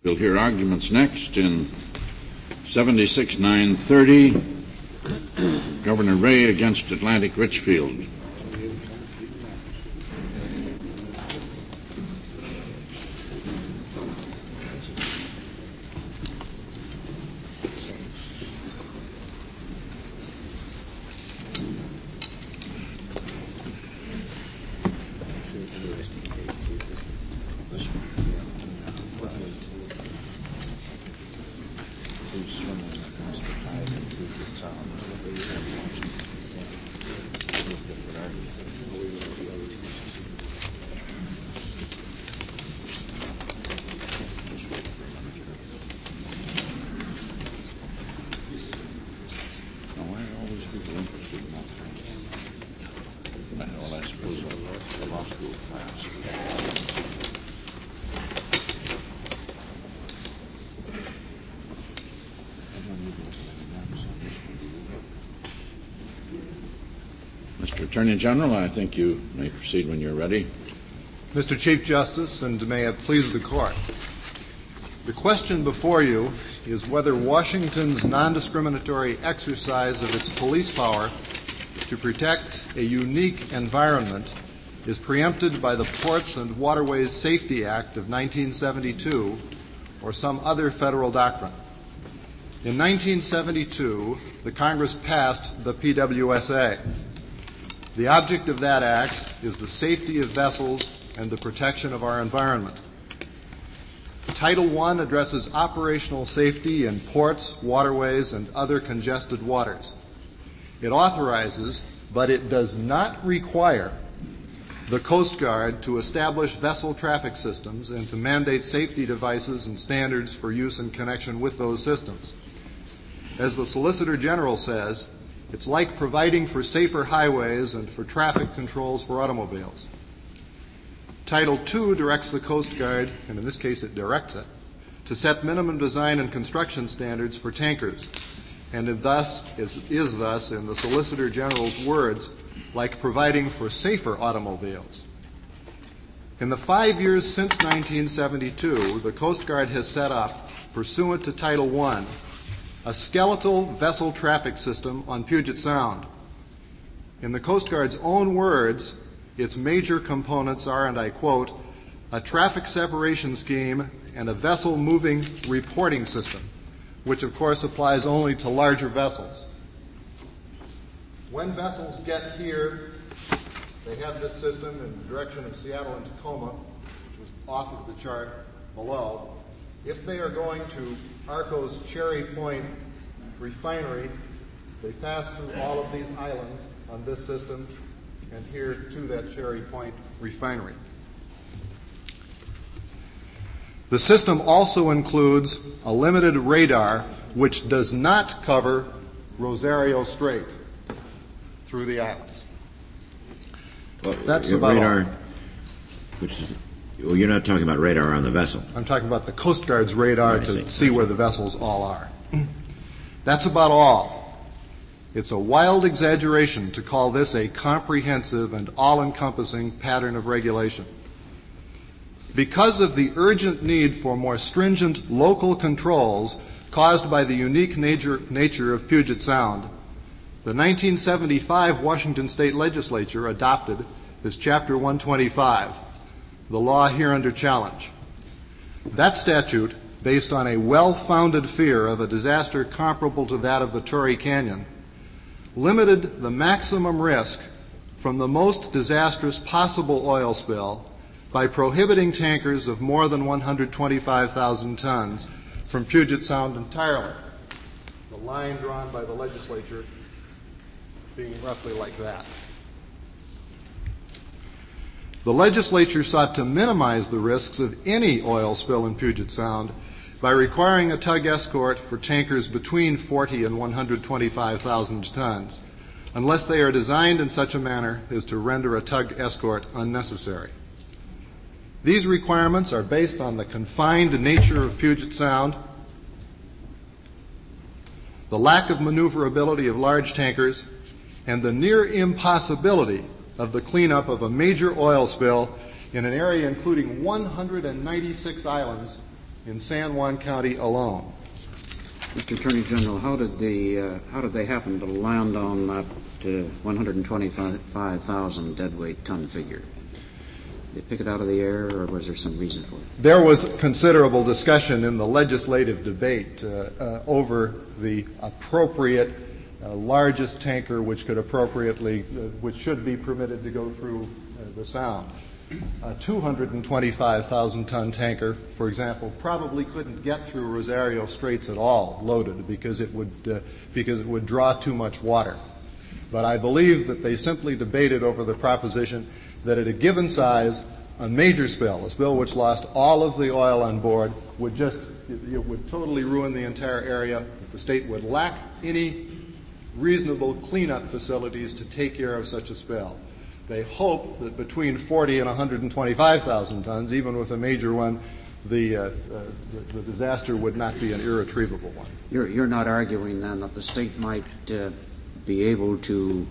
We'll hear arguments next in 76-930, Governor Ray against Atlantic Richfield. Mr. Attorney General, I think you may proceed when you're ready. Mr. Chief Justice, and may it please the Court, the question before you is whether Washington's non-discriminatory exercise of its police power to protect a unique environment is preempted by the Ports and Waterways Safety Act of 1972 or some other federal doctrine. In 1972, the Congress passed the PWSA. The object of that act is the safety of vessels and the protection of our environment. Title I addresses operational safety in ports, waterways, and other congested waters. It authorizes, but it does not require, the Coast Guard to establish vessel traffic systems and to mandate safety devices and standards for use in connection with those systems. As the Solicitor General says, it's like providing for safer highways and for traffic controls for automobiles. Title II directs the Coast Guard, and in this case it directs it, to set minimum design and construction standards for tankers, and it thus is thus, in the Solicitor General's words, like providing for safer automobiles. In the 5 years since 1972, the Coast Guard has set up, pursuant to Title I, a skeletal vessel traffic system on Puget Sound. In the Coast Guard's own words, its major components are, and I quote, a traffic separation scheme and a vessel moving reporting system, which of course applies only to larger vessels. When vessels get here, they have this system in the direction of Seattle and Tacoma, which was off of the chart below. If they are going to Arco's Cherry Point refinery, they pass through all of these islands on this system and here to that Cherry Point refinery. The system also includes a limited radar which does not cover Rosario Strait through the islands. Well, that's about radar, all. Which is, well, you're not talking about radar on the vessel. I'm talking about the Coast Guard's radar to see where the vessels all are. That's about all. It's a wild exaggeration to call this a comprehensive and all-encompassing pattern of regulation. Because of the urgent need for more stringent local controls caused by the unique nature of Puget Sound, the 1975 Washington State Legislature adopted as Chapter 125, the law here under challenge. That statute, based on a well-founded fear of a disaster comparable to that of the Torrey Canyon, limited the maximum risk from the most disastrous possible oil spill by prohibiting tankers of more than 125,000 tons from Puget Sound entirely. The line drawn by the legislature being roughly like that. The legislature sought to minimize the risks of any oil spill in Puget Sound by requiring a tug escort for tankers between 40 and 125,000 tons, unless they are designed in such a manner as to render a tug escort unnecessary. These requirements are based on the confined nature of Puget Sound, the lack of maneuverability of large tankers, and the near impossibility of the cleanup of a major oil spill in an area including 196 islands in San Juan County alone. Mr. Attorney General, how did they happen to land on that 125,000 deadweight ton figure? Did they pick it out of the air, or was there some reason for it? There was considerable discussion in the legislative debate over the appropriate largest tanker which could which should be permitted to go through the Sound. A 225,000-ton tanker, for example, probably couldn't get through Rosario Straits at all loaded because it would draw too much water. But I believe that they simply debated over the proposition that at a given size, a major spill, a spill which lost all of the oil on board, would totally ruin the entire area. That the state would lack any reasonable cleanup facilities to take care of such a spill. They hope that between 40 and 125,000 tons, even with a major one, the disaster would not be an irretrievable one. You're not arguing then that the state might be able to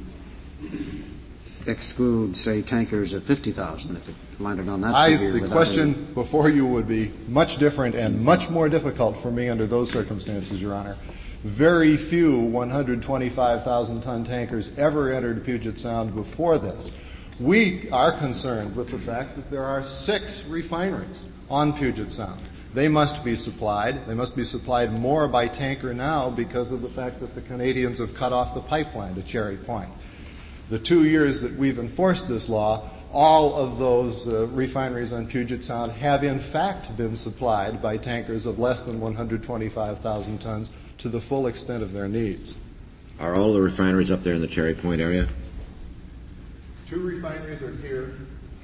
exclude, say, tankers of 50,000 if it landed on that figure? The question before you would be much different and much more difficult for me under those circumstances, Your Honor. Very few 125,000-ton tankers ever entered Puget Sound before this. We are concerned with the fact that there are 6 refineries on Puget Sound. They must be supplied. They must be supplied more by tanker now because of the fact that the Canadians have cut off the pipeline to Cherry Point. The 2 years that we've enforced this law, all of those refineries on Puget Sound have in fact been supplied by tankers of less than 125,000 tons to the full extent of their needs. Are all the refineries up there in the Cherry Point area? 2 refineries are here.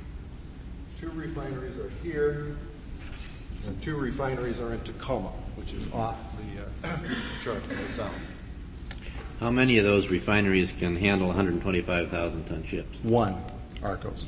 2 refineries are here. And 2 refineries are in Tacoma, which is off the chart to the south. How many of those refineries can handle 125,000-ton ships? 1, Arcos.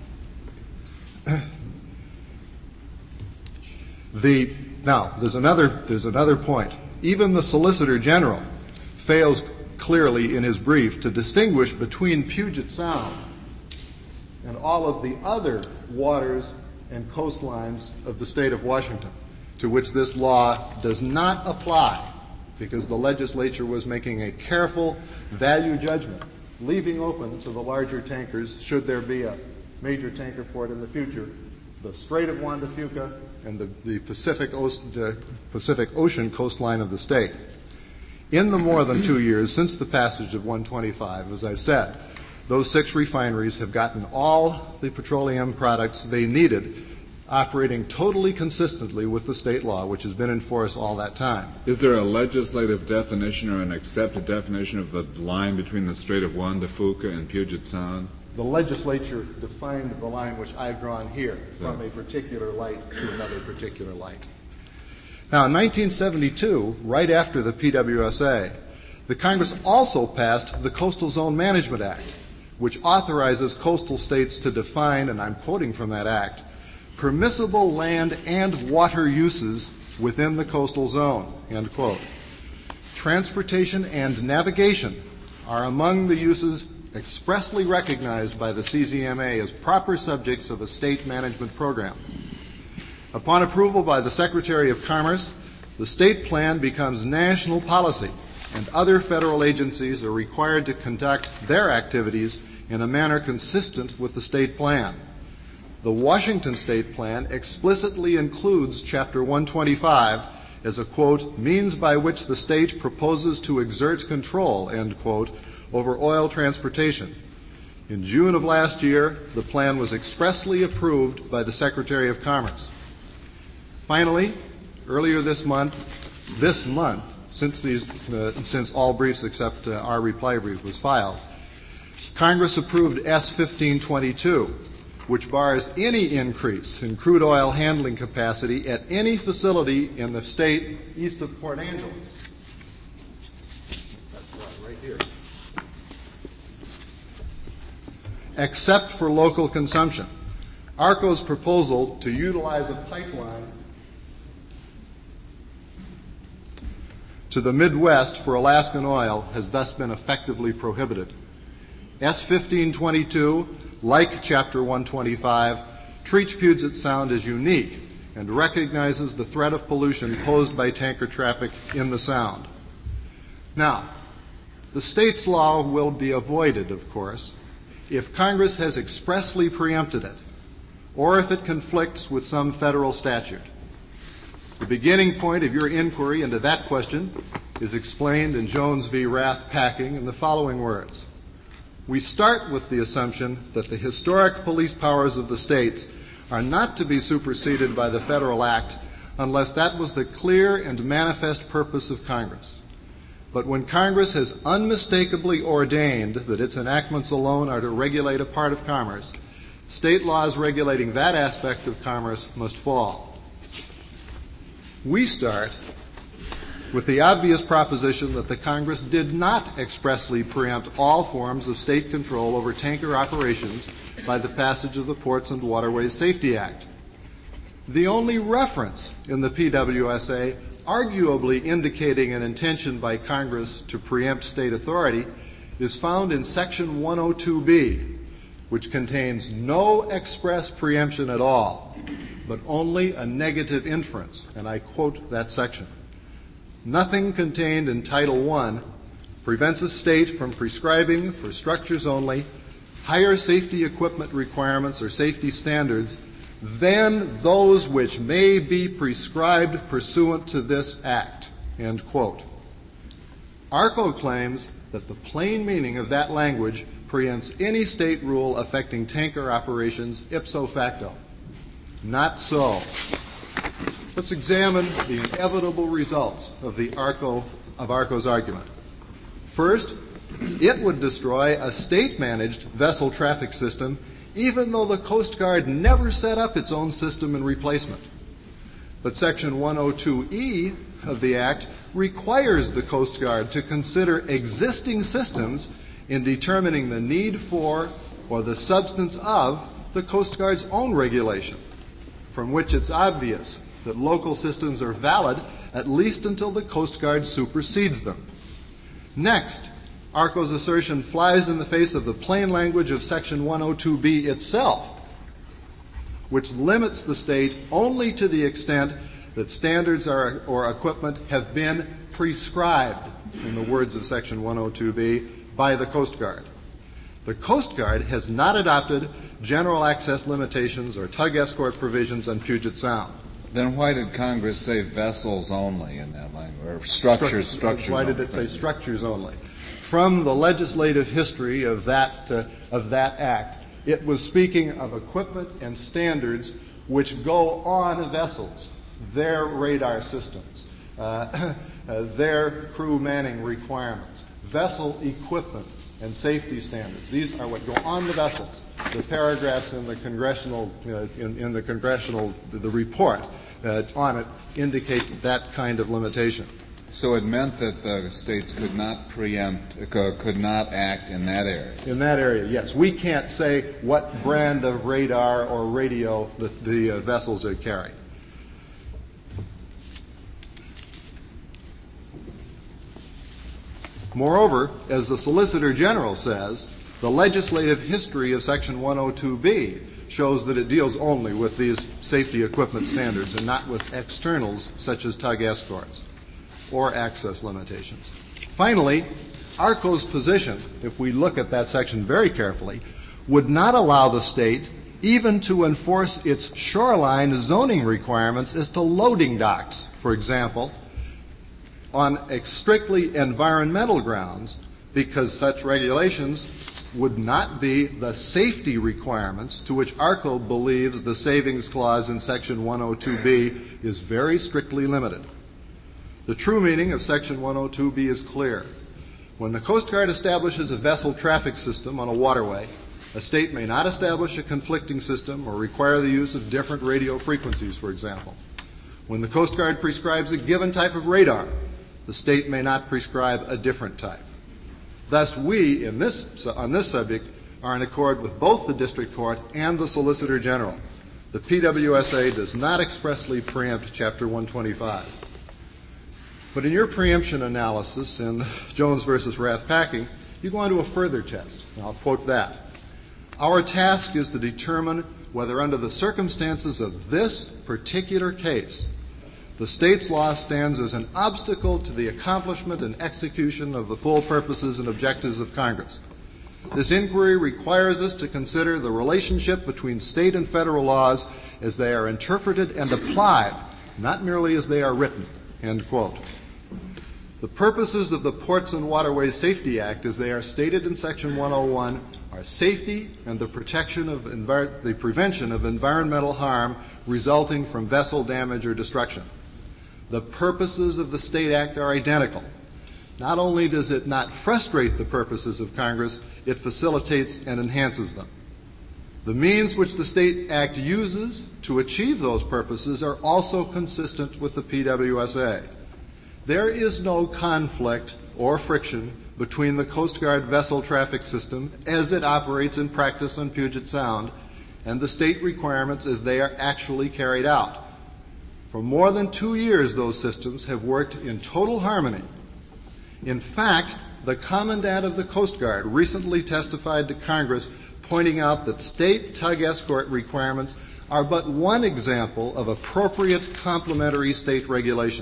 Now, there's another point. Even the Solicitor General fails clearly in his brief to distinguish between Puget Sound and all of the other waters and coastlines of the state of Washington, to which this law does not apply because the legislature was making a careful value judgment, leaving open to the larger tankers, should there be a major tanker port in the future, the Strait of Juan de Fuca and the Pacific Ocean coastline of the state. In the more than 2 years since the passage of 125, as I've said, those 6 refineries have gotten all the petroleum products they needed, operating totally consistently with the state law, which has been in force all that time. Is there a legislative definition or an accepted definition of the line between the Strait of Juan de Fuca and Puget Sound? The legislature defined the line which I've drawn here from a particular light to another particular light. Now, in 1972, right after the PWSA, the Congress also passed the Coastal Zone Management Act, which authorizes coastal states to define, and I'm quoting from that act, permissible land and water uses within the coastal zone, end quote. Transportation and navigation are among the uses expressly recognized by the CZMA as proper subjects of a state management program. Upon approval by the Secretary of Commerce, the state plan becomes national policy, and other federal agencies are required to conduct their activities in a manner consistent with the state plan. The Washington State Plan explicitly includes Chapter 125 as a, quote, means by which the state proposes to exert control, end quote, over oil transportation. In June of last year, the plan was expressly approved by the Secretary of Commerce. Finally, earlier this month, since all briefs except our reply brief was filed, Congress approved S-1522, which bars any increase in crude oil handling capacity at any facility in the state east of Port Angeles. That's right here. Except for local consumption. ARCO's proposal to utilize a pipeline to the Midwest for Alaskan oil has thus been effectively prohibited. S-1522, like Chapter 125, treats Puget Sound as unique and recognizes the threat of pollution posed by tanker traffic in the Sound. Now, the state's law will be avoided, of course, if Congress has expressly preempted it, or if it conflicts with some federal statute. The beginning point of your inquiry into that question is explained in Jones v. Rath Packing in the following words. We start with the assumption that the historic police powers of the states are not to be superseded by the federal act unless that was the clear and manifest purpose of Congress. But when Congress has unmistakably ordained that its enactments alone are to regulate a part of commerce, state laws regulating that aspect of commerce must fall. We start with the obvious proposition that the Congress did not expressly preempt all forms of state control over tanker operations by the passage of the Ports and Waterways Safety Act. The only reference in the PWSA arguably indicating an intention by Congress to preempt state authority is found in Section 102B, which contains no express preemption at all, but only a negative inference, and I quote that section. Nothing contained in Title I prevents a state from prescribing for structures only higher safety equipment requirements or safety standards than those which may be prescribed pursuant to this act, end quote. ARCO claims that the plain meaning of that language preempts any state rule affecting tanker operations ipso facto. Not so. Let's examine the inevitable results of ARCO's argument. First, it would destroy a state-managed vessel traffic system even though the Coast Guard never set up its own system in replacement. But Section 102E of the Act requires the Coast Guard to consider existing systems in determining the need for or the substance of the Coast Guard's own regulation, from which it's obvious that local systems are valid at least until the Coast Guard supersedes them. Next, ARCO's assertion flies in the face of the plain language of Section 102B itself, which limits the state only to the extent that standards or equipment have been prescribed, in the words of Section 102B, by the Coast Guard. The Coast Guard has not adopted general access limitations or tug escort provisions on Puget Sound. Then why did Congress say vessels only in that language, or structures Why did it say structures only? From the legislative history of that act, it was speaking of equipment and standards which go on vessels, their radar systems, their crew manning requirements, vessel equipment and safety standards. These are what go on the vessels. The paragraphs in the congressional, the report on it indicate that kind of limitation. So it meant that the states could not preempt, could not act in that area. In that area, yes. We can't say what brand of radar or radio the vessels are carrying. Moreover, as the Solicitor General says, the legislative history of Section 102B shows that it deals only with these safety equipment standards and not with externals such as tug escorts or access limitations. Finally, ARCO's position, if we look at that section very carefully, would not allow the state even to enforce its shoreline zoning requirements as to loading docks, for example, on strictly environmental grounds, because such regulations would not be the safety requirements to which ARCO believes the savings clause in Section 102B is very strictly limited. The true meaning of Section 102B is clear. When the Coast Guard establishes a vessel traffic system on a waterway, a state may not establish a conflicting system or require the use of different radio frequencies, for example. When the Coast Guard prescribes a given type of radar, the state may not prescribe a different type. Thus, we, on this subject, are in accord with both the District Court and the Solicitor General. The PWSA does not expressly preempt Chapter 125. But in your preemption analysis in Jones versus Rath Packing, you go on to a further test, and I'll quote that. Our task is to determine whether under the circumstances of this particular case, the state's law stands as an obstacle to the accomplishment and execution of the full purposes and objectives of Congress. This inquiry requires us to consider the relationship between state and federal laws as they are interpreted and applied, not merely as they are written." End quote. The purposes of the Ports and Waterways Safety Act, as they are stated in Section 101, are safety and the prevention of environmental harm resulting from vessel damage or destruction. The purposes of the State Act are identical. Not only does it not frustrate the purposes of Congress, it facilitates and enhances them. The means which the State Act uses to achieve those purposes are also consistent with the PWSA. There is no conflict or friction between the Coast Guard vessel traffic system as it operates in practice on Puget Sound and the state requirements as they are actually carried out. For more than 2 years, those systems have worked in total harmony. In fact, the Commandant of the Coast Guard recently testified to Congress pointing out that state tug escort requirements are but one example of appropriate complementary state regulation.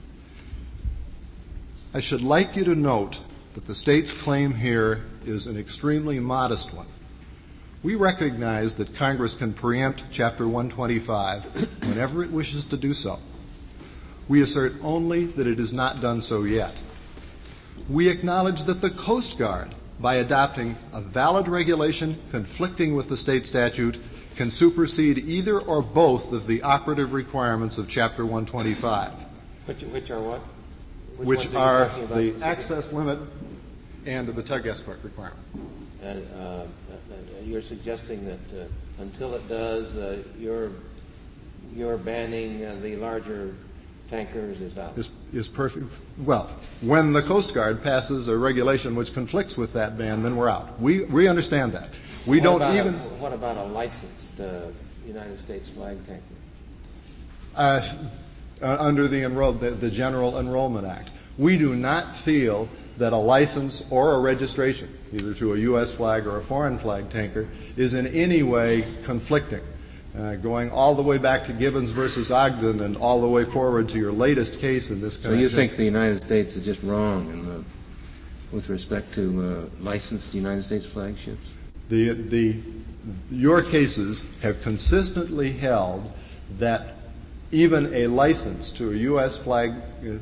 I should like you to note that the state's claim here is an extremely modest one. We recognize that Congress can preempt Chapter 125 whenever it wishes to do so. We assert only that it has not done so yet. We acknowledge that the Coast Guard, by adopting a valid regulation conflicting with the state statute, can supersede either or both of the operative requirements of Chapter 125. Which are what? Which are the access limit and the tug escort requirement. And you're suggesting that until it does, you're banning the larger tankers is valid? Is perfect. Well, when the Coast Guard passes a regulation which conflicts with that ban, then we're out. We understand that. What about a licensed United States flag tanker? Under the General Enrollment Act. We do not feel that a license or a registration, either to a U.S. flag or a foreign flag tanker, is in any way conflicting. Going all the way back to Gibbons versus Ogden and all the way forward to your latest case in this connection. So you think the United States is just wrong with respect to licensed United States flagships? Your cases have consistently held that even a license to a U.S. flag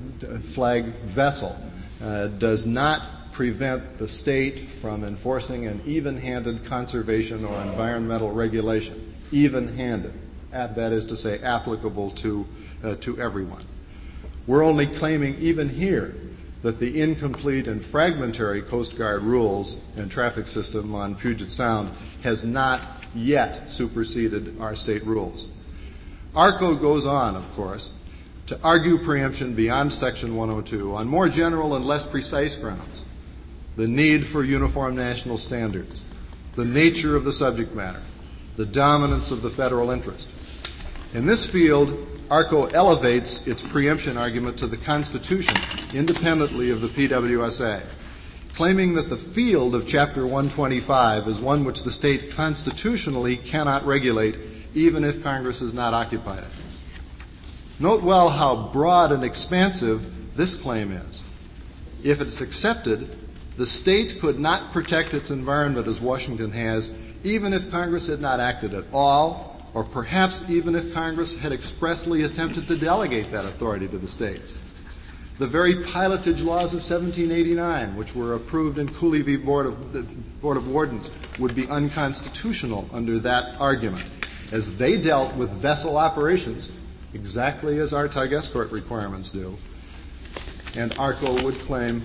vessel does not prevent the state from enforcing an even-handed conservation or environmental regulation. Even-handed, that is to say, applicable to everyone. We're only claiming even here that the incomplete and fragmentary Coast Guard rules and traffic system on Puget Sound has not yet superseded our state rules. ARCO goes on, of course, to argue preemption beyond Section 102 on more general and less precise grounds. The need for uniform national standards, the nature of the subject matter, the dominance of the federal interest. In this field, ARCO elevates its preemption argument to the Constitution independently of the PWSA, claiming that the field of Chapter 125 is one which the state constitutionally cannot regulate even if Congress has not occupied it. Note well how broad and expansive this claim is. If it's accepted, the state could not protect its environment as Washington has, even if Congress had not acted at all, or perhaps even if Congress had expressly attempted to delegate that authority to the states. The very pilotage laws of 1789, which were approved in Cooley v. Board of Wardens, would be unconstitutional under that argument, as they dealt with vessel operations exactly as our tug escort requirements do, and ARCO would claim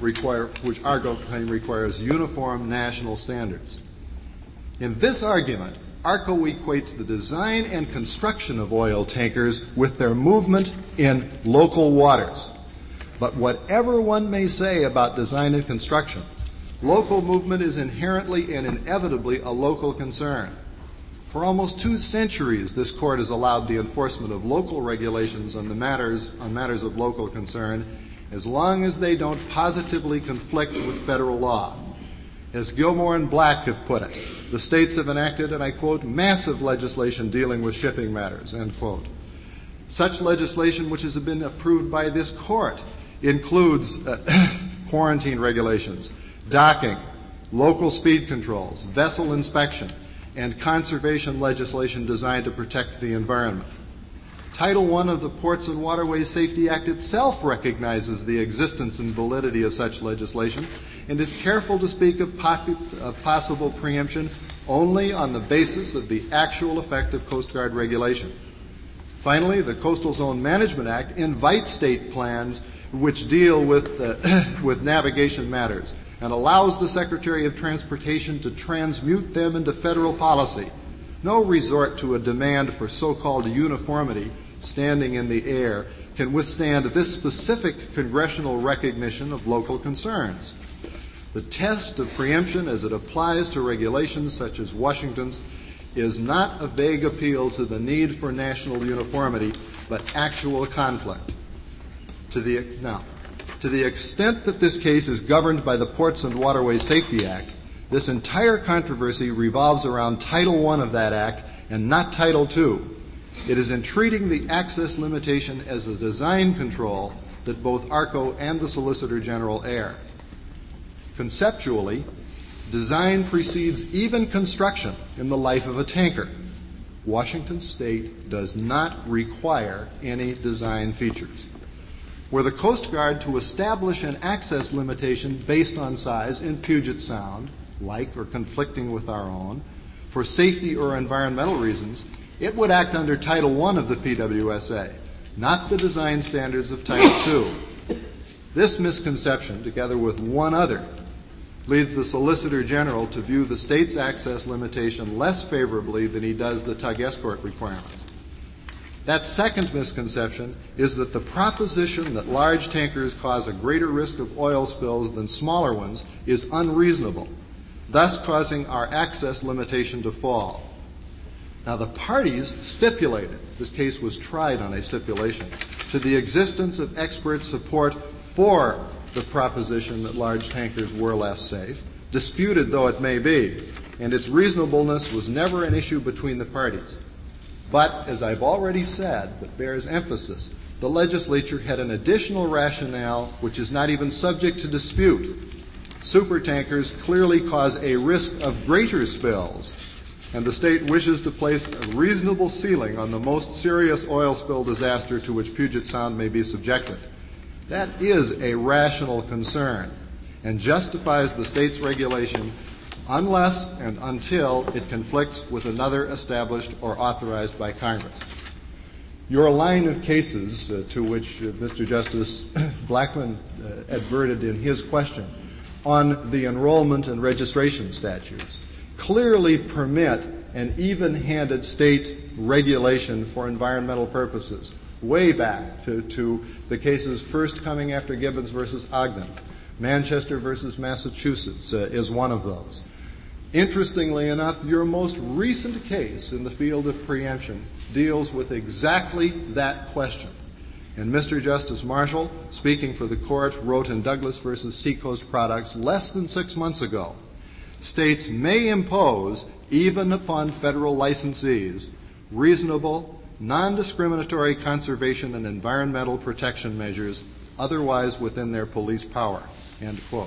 requires uniform national standards. In this argument, ARCO equates the design and construction of oil tankers with their movement in local waters. But whatever one may say about design and construction, local movement is inherently and inevitably a local concern. For almost 2 centuries, this court has allowed the enforcement of local regulations on matters of local concern, as long as they don't positively conflict with federal law. As Gilmore and Black have put it, the states have enacted, and I quote, massive legislation dealing with shipping matters, end quote. Such legislation which has been approved by this court includes quarantine regulations, docking, local speed controls, vessel inspection, and conservation legislation designed to protect the environment. Title I of the Ports and Waterways Safety Act itself recognizes the existence and validity of such legislation and is careful to speak of possible preemption only on the basis of the actual effect of Coast Guard regulation. Finally, the Coastal Zone Management Act invites state plans which deal with navigation matters and allows the Secretary of Transportation to transmute them into federal policy. No resort to a demand for so-called uniformity standing in the air can withstand this specific congressional recognition of local concerns. The test of preemption as it applies to regulations such as Washington's is not a vague appeal to the need for national uniformity, but actual conflict. To the extent that this case is governed by the Ports and Waterways Safety Act, this entire controversy revolves around Title I of that Act and not Title II. It is in treating the access limitation as a design control that both ARCO and the Solicitor General err. Conceptually, design precedes even construction in the life of a tanker. Washington State does not require any design features. Were the Coast Guard to establish an access limitation based on size in Puget Sound, like or conflicting with our own, for safety or environmental reasons, it would act under Title I of the PWSA, not the design standards of Title II. This misconception, together with one other, leads the Solicitor General to view the state's access limitation less favorably than he does the tug escort requirements. That second misconception is that the proposition that large tankers cause a greater risk of oil spills than smaller ones is unreasonable, thus causing our access limitation to fall. Now, the parties stipulated, this case was tried on a stipulation, to the existence of expert support for the proposition that large tankers were less safe, disputed though it may be, and its reasonableness was never an issue between the parties. But, as I've already said, but bears emphasis, the legislature had an additional rationale which is not even subject to dispute. Supertankers clearly cause a risk of greater spills, and the state wishes to place a reasonable ceiling on the most serious oil spill disaster to which Puget Sound may be subjected. That is a rational concern and justifies the state's regulation unless and until it conflicts with another established or authorized by Congress. Your line of cases to which Mr. Justice Blackmun adverted in his question on the enrollment and registration statutes clearly permit an even-handed state regulation for environmental purposes, way back to the cases first coming after Gibbons versus Ogden. Manchester versus Massachusetts is one of those. Interestingly enough, your most recent case in the field of preemption deals with exactly that question. And Mr. Justice Marshall, speaking for the court, wrote in Douglas versus Seacoast Products less than 6 months ago, states may impose, even upon federal licensees, reasonable, non-discriminatory conservation and environmental protection measures otherwise within their police power, end quote.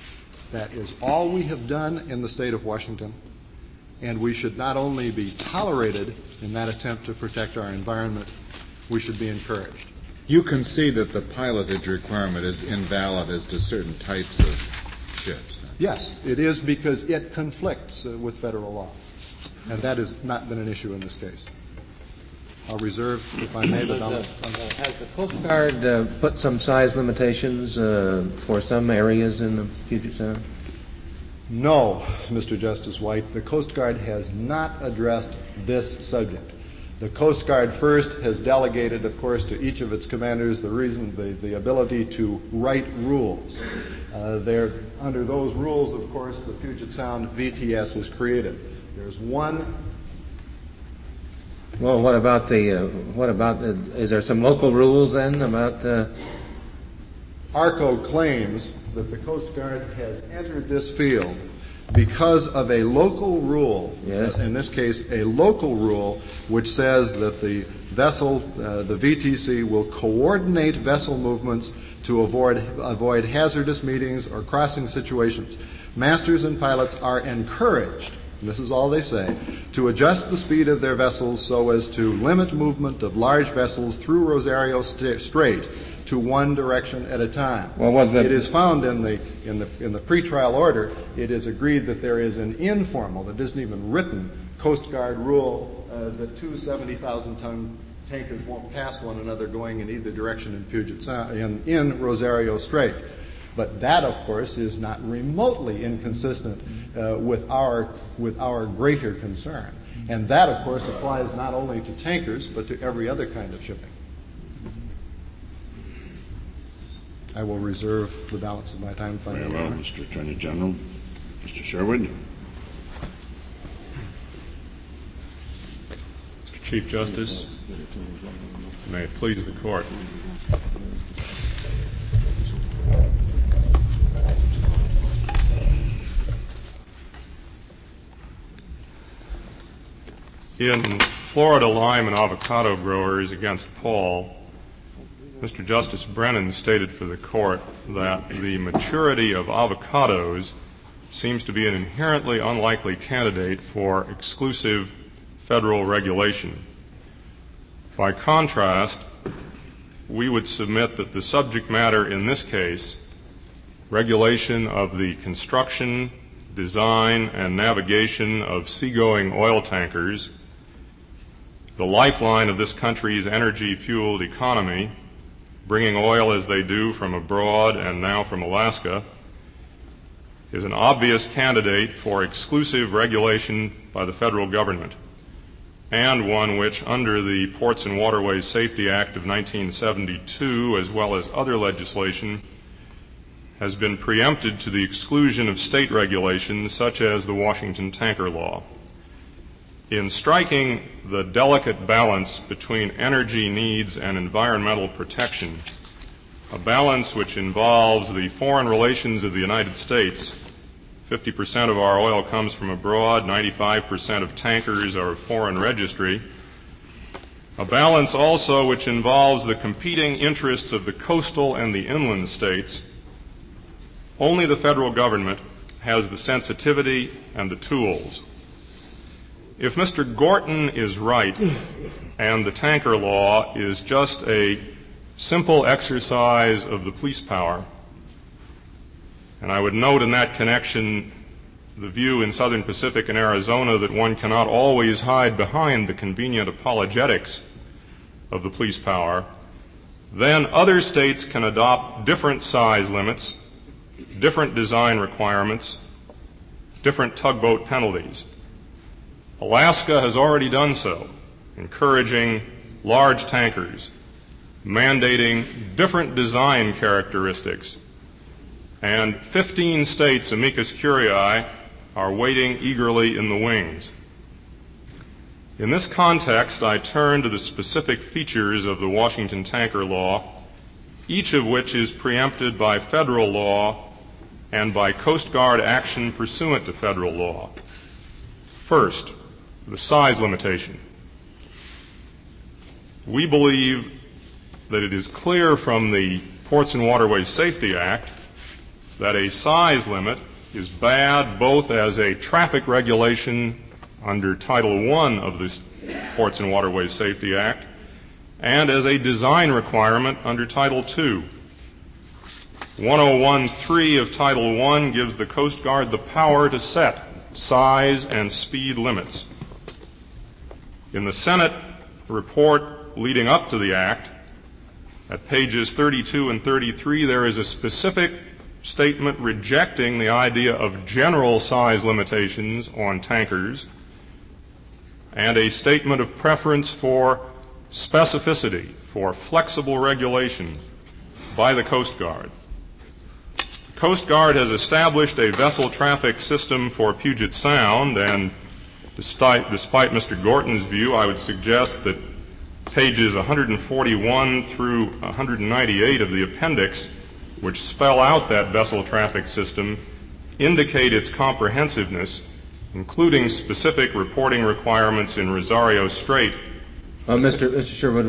That is all we have done in the state of Washington, and we should not only be tolerated in that attempt to protect our environment, we should be encouraged. You concede that the pilotage requirement is invalid as to certain types of ships. Yes, it is, because it conflicts with federal law, and that has not been an issue in this case. I'll reserve, if I may, the balance. Has the Coast Guard put some size limitations for some areas in the Puget Sound? No, Mr. Justice White. The Coast Guard has not addressed this subject. The Coast Guard first has delegated, of course, to each of its commanders the ability to write rules. Under those rules, of course, the Puget Sound VTS is created. There's one. Well, is there some local rules then about ARCO claims that the Coast Guard has entered this field because of a local rule, Yes. in this case a local rule, which says that the vessel, the VTC, will coordinate vessel movements to avoid hazardous meetings or crossing situations. Masters and pilots are encouraged, and this is all they say, to adjust the speed of their vessels so as to limit movement of large vessels through Rosario Strait to one direction at a time. Well, was that- It is found in the pretrial order. It is agreed that there is an informal, that isn't even written, Coast Guard rule that two 70,000-ton tankers won't pass one another going in either direction in Puget Sound, in Rosario Strait. But that, of course, is not remotely inconsistent with our greater concern. And that, of course, applies not only to tankers, but to every other kind of shipping. I will reserve the balance of my time. Very well, Mr. Attorney General. Mr. Sherwood. Mr. Chief Justice, may it please the Court. In Florida Lime and Avocado Growers against Paul, Mr. Justice Brennan stated for the Court that the maturity of avocados seems to be an inherently unlikely candidate for exclusive federal regulation. By contrast, we would submit that the subject matter in this case, regulation of the construction, design, and navigation of seagoing oil tankers, the lifeline of this country's energy-fueled economy, bringing oil as they do from abroad and now from Alaska, is an obvious candidate for exclusive regulation by the federal government, and one which, under the Ports and Waterways Safety Act of 1972, as well as other legislation, has been preempted to the exclusion of state regulations such as the Washington Tanker Law. In striking the delicate balance between energy needs and environmental protection, a balance which involves the foreign relations of the United States, 50% of our oil comes from abroad, 95% of tankers are of foreign registry, a balance also which involves the competing interests of the coastal and the inland states, only the federal government has the sensitivity and the tools. If Mr. Gorton is right, and the tanker law is just a simple exercise of the police power, and I would note in that connection the view in Southern Pacific and Arizona that one cannot always hide behind the convenient apologetics of the police power, then other states can adopt different size limits, different design requirements, different tugboat penalties. Alaska has already done so, encouraging large tankers, mandating different design characteristics, and 15 states, amicus curiae, are waiting eagerly in the wings. In this context, I turn to the specific features of the Washington Tanker Law, each of which is preempted by federal law and by Coast Guard action pursuant to federal law. First, the size limitation. We believe that it is clear from the Ports and Waterways Safety Act that a size limit is bad both as a traffic regulation under Title I of the Ports and Waterways Safety Act and as a design requirement under Title II. 101.3 of Title I gives the Coast Guard the power to set size and speed limits. In the Senate report leading up to the Act, at pages 32 and 33, there is a specific statement rejecting the idea of general size limitations on tankers and a statement of preference for specificity, for flexible regulation by the Coast Guard. The Coast Guard has established a vessel traffic system for Puget Sound, and despite Mr. Gorton's view, I would suggest that pages 141 through 198 of the appendix, which spell out that vessel traffic system, indicate its comprehensiveness, including specific reporting requirements in Rosario Strait. Mr. Sherwood,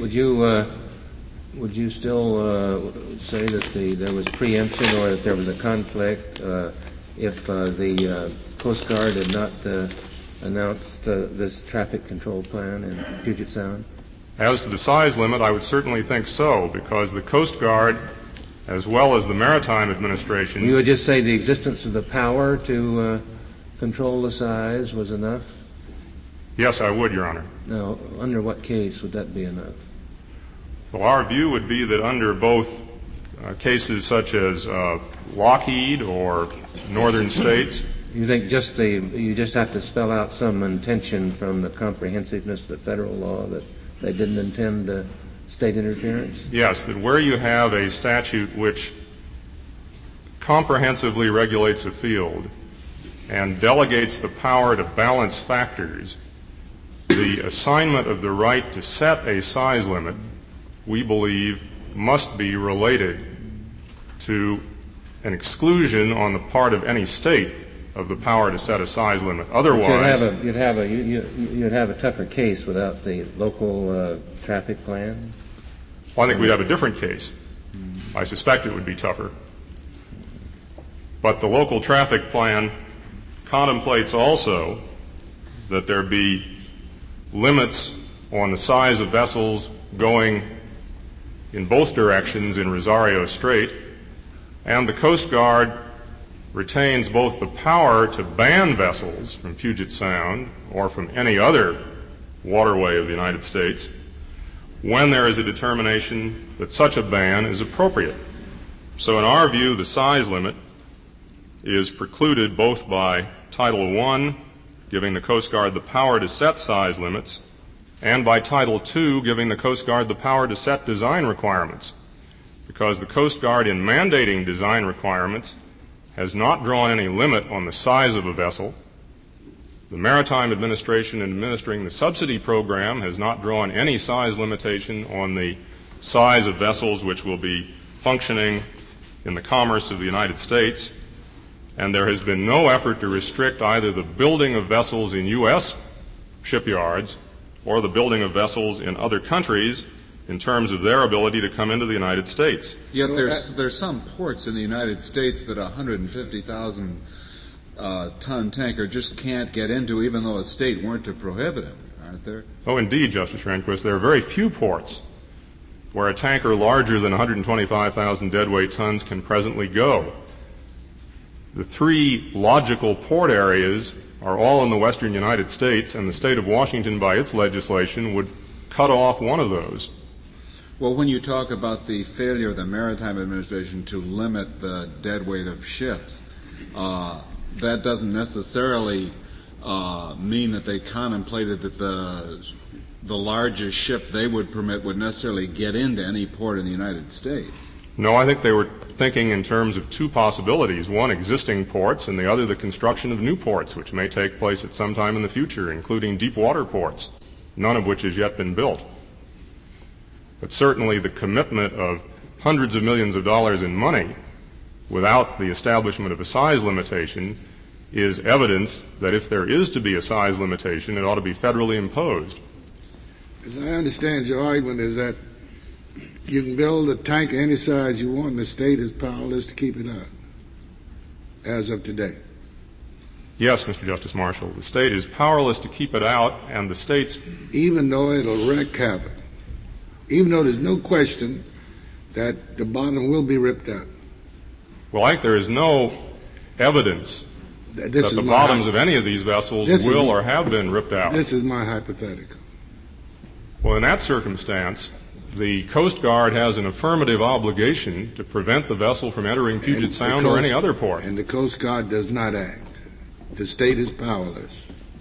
would you still say that there was preemption or that there was a conflict if the Coast Guard had not announced this traffic control plan in Puget Sound? As to the size limit, I would certainly think so, because the Coast Guard, as well as the Maritime Administration... You would just say the existence of the power to control the size was enough? Yes, I would, Your Honor. Now, under what case would that be enough? Well, our view would be that under both cases such as Lockheed or Northern States... You think you just have to spell out some intention from the comprehensiveness of the federal law that they didn't intend state interference? Yes, that where you have a statute which comprehensively regulates a field and delegates the power to balance factors, the assignment of the right to set a size limit, we believe, must be related to an exclusion on the part of any state of the power to set a size limit. Otherwise, you'd have a tougher case without the local traffic plan. Well, I think we'd have a different case. I suspect it would be tougher. But the local traffic plan contemplates also that there be limits on the size of vessels going in both directions in Rosario Strait, and the Coast Guard retains both the power to ban vessels from Puget Sound or from any other waterway of the United States when there is a determination that such a ban is appropriate. So in our view, the size limit is precluded both by Title I, giving the Coast Guard the power to set size limits, and by Title II, giving the Coast Guard the power to set design requirements, because the Coast Guard, in mandating design requirements, has not drawn any limit on the size of a vessel. The Maritime Administration, in administering the subsidy program, has not drawn any size limitation on the size of vessels which will be functioning in the commerce of the United States, and there has been no effort to restrict either the building of vessels in U.S. shipyards or the building of vessels in other countries in terms of their ability to come into the United States. Yet there's some ports in the United States that a 150,000 ton tanker just can't get into, even though a state weren't to prohibit it, aren't there? Oh, indeed, Justice Rehnquist. There are very few ports where a tanker larger than 125,000 deadweight tons can presently go. The three logical port areas are all in the western United States, and the state of Washington, by its legislation, would cut off one of those. Well, when you talk about the failure of the Maritime Administration to limit the deadweight of ships, that doesn't necessarily mean that they contemplated that the largest ship they would permit would necessarily get into any port in the United States. No, I think they were thinking in terms of two possibilities. One, existing ports, and the other, the construction of new ports, which may take place at some time in the future, including deep water ports, none of which has yet been built. But certainly the commitment of hundreds of millions of dollars in money without the establishment of a size limitation is evidence that if there is to be a size limitation, it ought to be federally imposed. As I understand, your argument is that you can build a tank any size you want, and the state is powerless to keep it out, as of today. Yes, Mr. Justice Marshall, the state is powerless to keep it out, and the state's... Even though it'll wreak havoc, even though there's no question that the bottom will be ripped out. Well, I think there is no evidence that the bottoms of any of these vessels will or have been ripped out. This is my hypothetical. Well, in that circumstance, the Coast Guard has an affirmative obligation to prevent the vessel from entering Puget Sound or any other port. And the Coast Guard does not act. The state is powerless.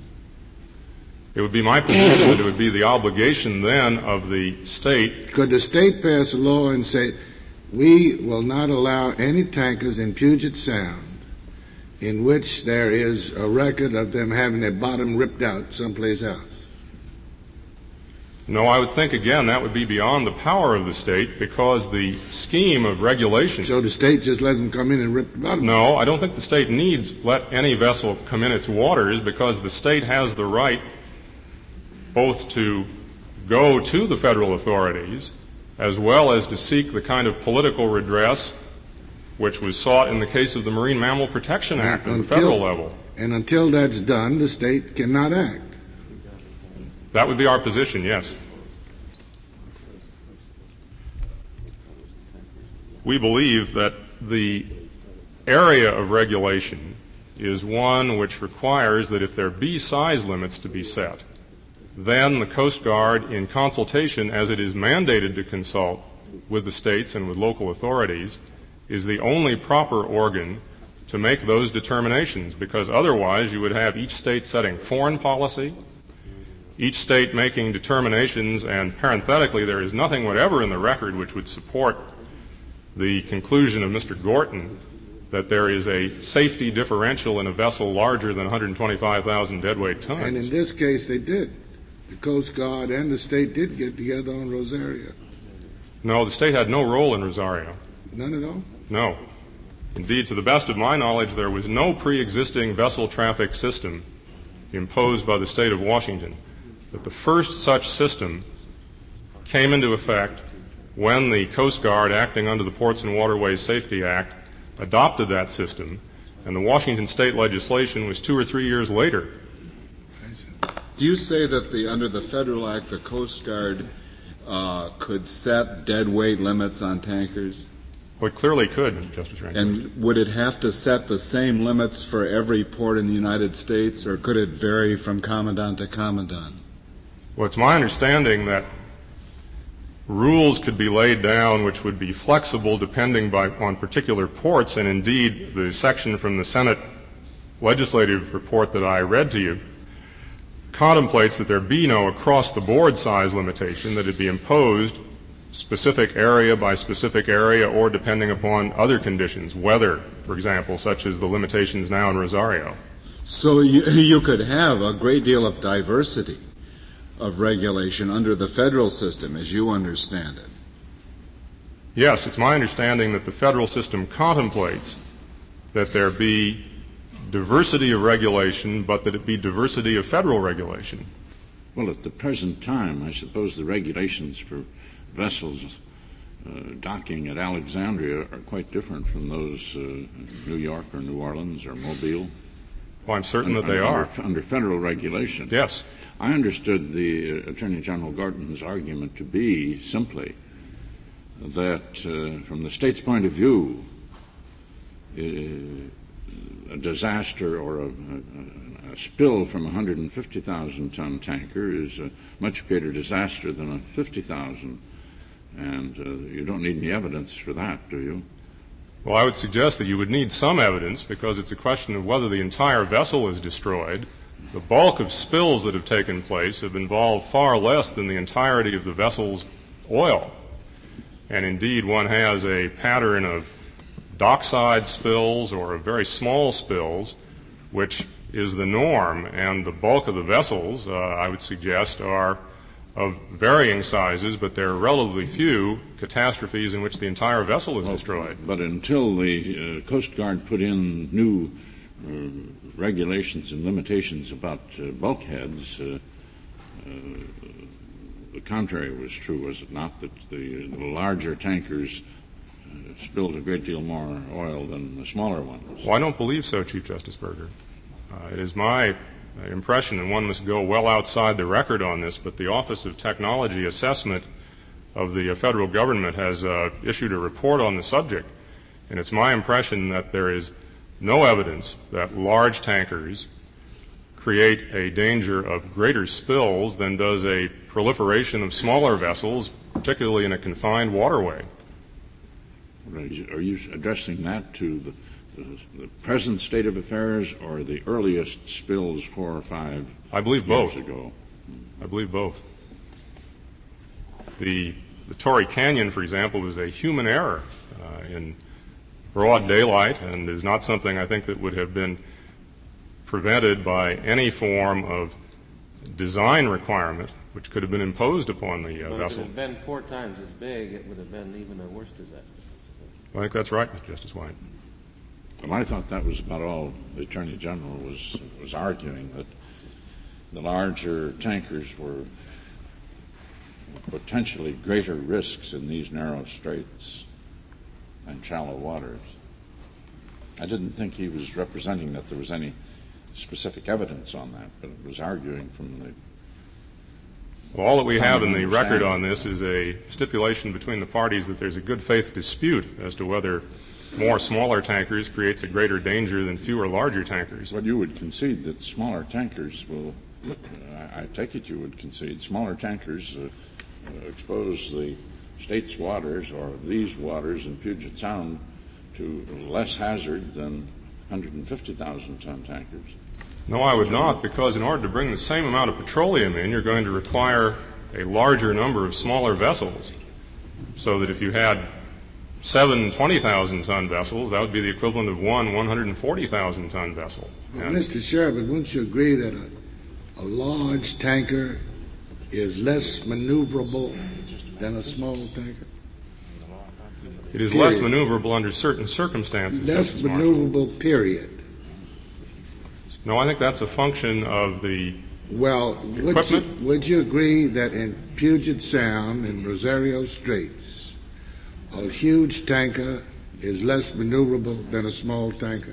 It would be my position that it would be the obligation then of the state. Could the state pass a law and say, we will not allow any tankers in Puget Sound in which there is a record of them having their bottom ripped out someplace else? No, I would think, again, that would be beyond the power of the state because the scheme of regulation... So the state just lets them come in and rip the bottom? No, I don't think the state needs let any vessel come in its waters because the state has the right both to go to the federal authorities as well as to seek the kind of political redress which was sought in the case of the Marine Mammal Protection Act at the federal level. And until that's done, the state cannot act. That would be our position, yes. We believe that the area of regulation is one which requires that if there be size limits to be set, then the Coast Guard, in consultation as it is mandated to consult with the states and with local authorities, is the only proper organ to make those determinations, because otherwise you would have each state setting foreign policy, each state making determinations, and parenthetically, there is nothing whatever in the record which would support the conclusion of Mr. Gorton that there is a safety differential in a vessel larger than 125,000 deadweight tons. And in this case, they did. The Coast Guard and the state did get together on Rosario. No, the state had no role in Rosario. None at all? No. Indeed, to the best of my knowledge, there was no pre-existing vessel traffic system imposed by the state of Washington. But the first such system came into effect when the Coast Guard, acting under the Ports and Waterways Safety Act, adopted that system, and the Washington state legislation was 2 or 3 years later. Do you say that under the Federal Act, the Coast Guard could set deadweight limits on tankers? Well, it clearly could, Justice Rehnquist. And would it have to set the same limits for every port in the United States, or could it vary from commandant to commandant? Well, it's my understanding that rules could be laid down which would be flexible depending on particular ports, and indeed the section from the Senate legislative report that I read to you contemplates that there be no across-the-board size limitation, that it be imposed specific area by specific area or depending upon other conditions, weather, for example, such as the limitations now in Rosario. So you could have a great deal of diversity of regulation under the federal system, as you understand it. Yes, it's my understanding that the federal system contemplates that there be diversity of regulation, but that it be diversity of federal regulation. Well, at the present time, I suppose the regulations for vessels docking at Alexandria are quite different from those New York or New Orleans or Mobile. Well, I'm certain that they are. Under federal regulation. Yes. I understood the Attorney General Gorton's argument to be simply that from the state's point of view, a disaster or a spill from a 150,000-ton tanker is a much greater disaster than a 50,000. And you don't need any evidence for that, do you? Well, I would suggest that you would need some evidence because it's a question of whether the entire vessel is destroyed. The bulk of spills that have taken place have involved far less than the entirety of the vessel's oil. And indeed, one has a pattern of dockside spills or of very small spills, which is the norm. And the bulk of the vessels, I would suggest, are of varying sizes, but there are relatively few catastrophes in which the entire vessel is destroyed. But until the Coast Guard put in new regulations and limitations about bulkheads, the contrary was true, was it not, that the larger tankers spilled a great deal more oil than the smaller ones? Well, I don't believe so, Chief Justice Berger. It is my impression, and one must go well outside the record on this, but the Office of Technology Assessment of the federal government has issued a report on the subject, and it's my impression that there is no evidence that large tankers create a danger of greater spills than does a proliferation of smaller vessels, particularly in a confined waterway. Are you addressing that to the present state of affairs or the earliest spills 4 or 5 I believe years both. ago? I believe both. The Torrey Canyon, for example, was a human error in broad daylight and is not something I think that would have been prevented by any form of design requirement which could have been imposed upon the But vessel. if it had been 4 times as big, it would have been even a worse disaster. I think that's right, Mr. Justice White. Well, I thought that was about all the Attorney General was arguing, that the larger tankers were potentially greater risks in these narrow straits and shallow waters. I didn't think he was representing that there was any specific evidence on that, but it was arguing from the... Well, all that we have in the record on this is a stipulation between the parties that there's a good faith dispute as to whether more smaller tankers creates a greater danger than fewer larger tankers. But you would concede that smaller tankers will, I take it you would concede, smaller tankers expose the state's waters or these waters in Puget Sound to less hazard than 150,000-ton tankers. No, I would not, because in order to bring the same amount of petroleum in, you're going to require a larger number of smaller vessels. So that if you had 7 20,000-ton vessels, that would be the equivalent of 1 140,000-ton vessel. Well, Mr. Sheriff, wouldn't you agree that a large tanker is less maneuverable than a small tanker? It is less maneuverable under certain circumstances. Less maneuverable, period. No, I think that's a function of the equipment. Would you agree that in Puget Sound and Rosario Straits, a huge tanker is less maneuverable than a small tanker?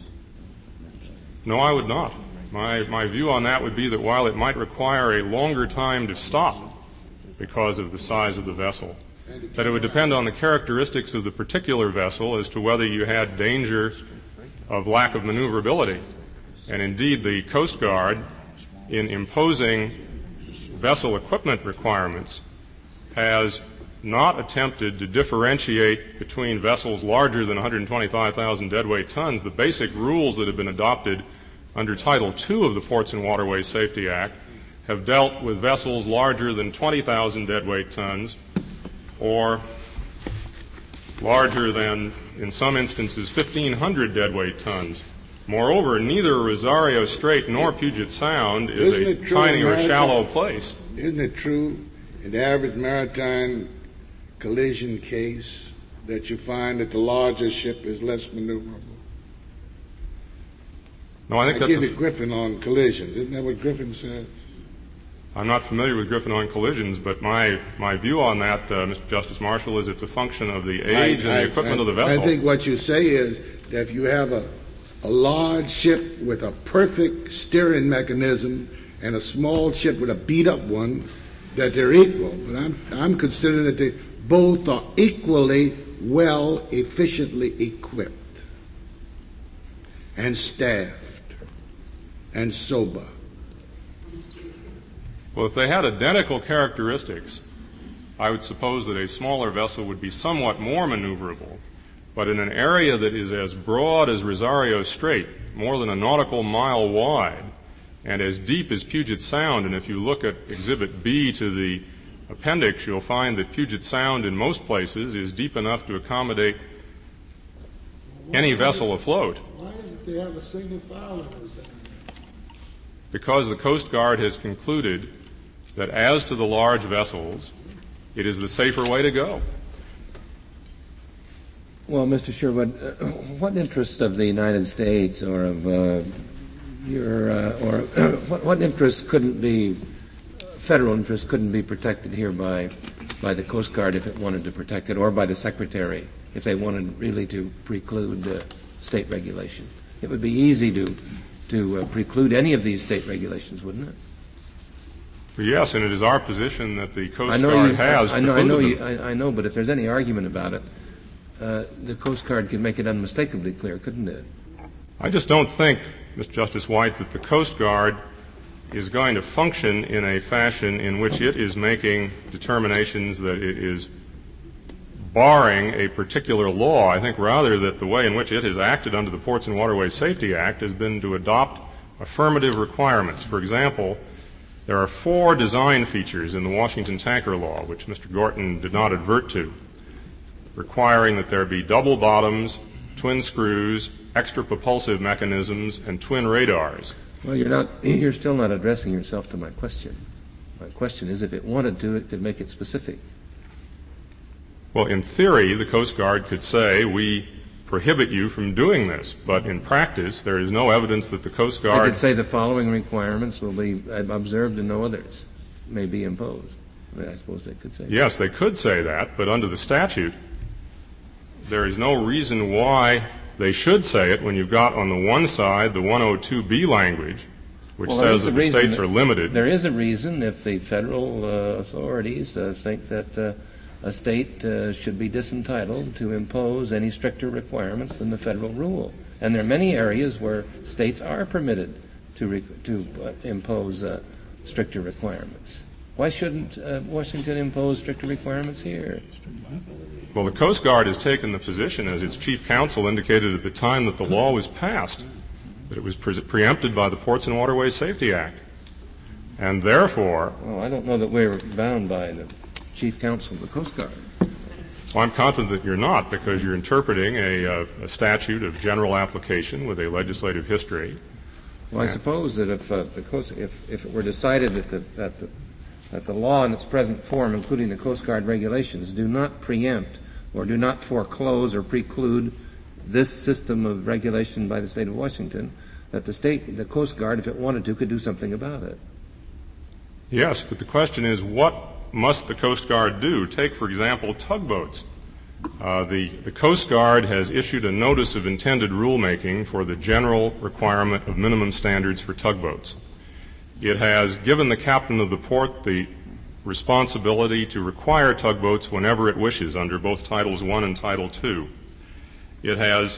No, I would not. My view on that would be that while it might require a longer time to stop because of the size of the vessel, that it would depend on the characteristics of the particular vessel as to whether you had danger of lack of maneuverability. And indeed, the Coast Guard, in imposing vessel equipment requirements, has not attempted to differentiate between vessels larger than 125,000 deadweight tons. The basic rules that have been adopted under Title II of the Ports and Waterways Safety Act have dealt with vessels larger than 20,000 deadweight tons or larger than, in some instances, 1,500 deadweight tons. Moreover, neither Rosario Strait nor Puget Sound is a tiny or shallow place. Isn't it true in the average maritime collision case that you find that the larger ship is less maneuverable? No, I think I give it Griffin on collisions. Isn't that what Griffin said? I'm not familiar with Griffin on collisions, but my view on that, Mr. Justice Marshall, is it's a function of the age and the equipment of the vessel. I think what you say is that if you have a large ship with a perfect steering mechanism and a small ship with a beat-up one, that they're equal. But I'm considering that they both are equally well, efficiently equipped and staffed and sober. Well, if they had identical characteristics, I would suppose that a smaller vessel would be somewhat more maneuverable. But in an area that is as broad as Rosario Strait, more than a nautical mile wide, and as deep as Puget Sound, and if you look at Exhibit B to the appendix, you'll find that Puget Sound in most places is deep enough to accommodate any vessel afloat. Why is it they have a single file? Because the Coast Guard has concluded that as to the large vessels, it is the safer way to go. Well, Mr. Sherwood, what interest of the United States or of what interest couldn't be, federal interest couldn't be protected here by the Coast Guard if it wanted to protect it, or by the Secretary if they wanted really to preclude state regulation? It would be easy to preclude any of these state regulations, wouldn't it? Yes, and it is our position that the Coast Guard has precluded them. I know, but if there's any argument about it, the Coast Guard could make it unmistakably clear, couldn't it? I just don't think, Mr. Justice White, that the Coast Guard is going to function in a fashion in which it is making determinations that it is barring a particular law. I think rather that the way in which it has acted under the Ports and Waterways Safety Act has been to adopt affirmative requirements. For example, there are 4 design features in the Washington Tanker Law, which Mr. Gorton did not advert to, requiring that there be double bottoms, twin screws, extra propulsive mechanisms, and twin radars. Well, you're still not addressing yourself to my question. My question is, if it wanted to, it could make it specific. Well, in theory, the Coast Guard could say, we prohibit you from doing this, but in practice, there is no evidence that the Coast Guard... They could say the following requirements will be observed and no others may be imposed. I suppose they could say that. Yes, they could say that, but under the statute, there is no reason why they should say it when you've got on the one side the 102B language, which says that the states are limited. There is a reason if the federal authorities think that a state should be disentitled to impose any stricter requirements than the federal rule. And there are many areas where states are permitted to impose stricter requirements. Why shouldn't Washington impose stricter requirements here? Well, the Coast Guard has taken the position, as its chief counsel indicated at the time that the law was passed, that it was preempted by the Ports and Waterways Safety Act. And therefore... Well, I don't know that we're bound by the chief counsel of the Coast Guard. Well, I'm confident that you're not, because you're interpreting a statute of general application with a legislative history. Well, I suppose that if it were decided that the law in its present form, including the Coast Guard regulations, do not preempt or do not foreclose or preclude this system of regulation by the state of Washington, that the Coast Guard, if it wanted to, could do something about it. Yes, but the question is, what must the Coast Guard do? Take, for example, tugboats. The Coast Guard has issued a notice of intended rulemaking for the general requirement of minimum standards for tugboats. It has given the captain of the port the responsibility to require tugboats whenever it wishes under both Titles I and Title II. It has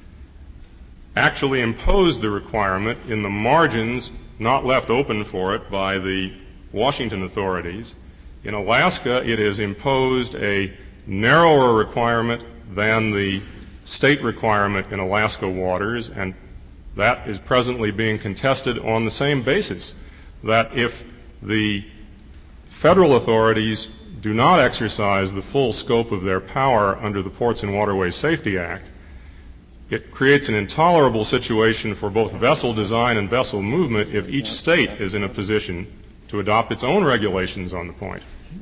actually imposed the requirement in the margins not left open for it by the Washington authorities. In Alaska, it has imposed a narrower requirement than the state requirement in Alaska waters, and that is presently being contested on the same basis, that if the federal authorities do not exercise the full scope of their power under the Ports and Waterways Safety Act, it creates an intolerable situation for both vessel design and vessel movement if each state is in a position to adopt its own regulations on the point.